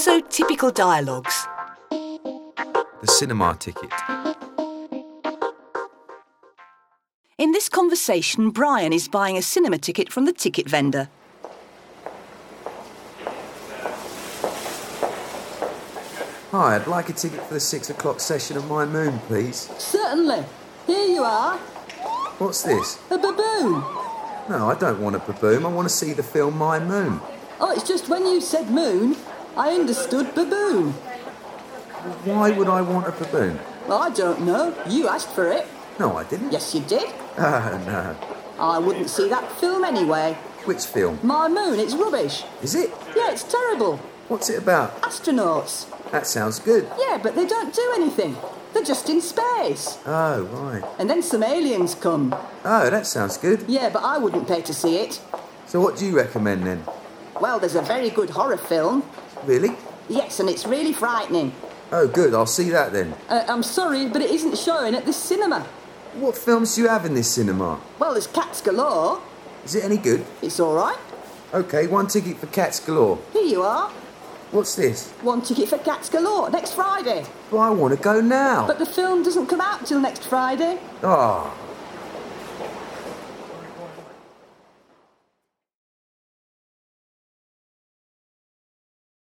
so typical dialogues. The cinema ticket. In this conversation, Brian is buying a cinema ticket from the ticket vendor. Hi, I'd like a ticket for the 6 o'clock session of My Moon, please. Certainly. Here you are. What's this? A baboon. No, I don't want a baboon. I want to see the film My Moon. Oh, it's just when you said moon, I understood baboon. Why would I want a baboon? Well, I don't know. You asked for it. No, I didn't. Yes, you did. No. I wouldn't see that film anyway. Which film? My Moon, it's rubbish. Is it? Yeah, it's terrible. What's it about? Astronauts. That sounds good. Yeah, but they don't do anything. They're just in space. Oh, right. And then some aliens come. Oh, that sounds good. Yeah, but I wouldn't pay to see it. So what do you recommend then? Well, there's a very good horror film. Really? Yes, and it's really frightening. Oh, good. I'll see that then. I'm sorry, but it isn't showing at this cinema. What films do you have in this cinema? Well, there's Cats Galore. Is it any good? It's all right. OK, 1 ticket for Cats Galore. Here you are. What's this? 1 ticket for Cats Galore next Friday. Well, I want to go now. But the film doesn't come out till next Friday. Oh.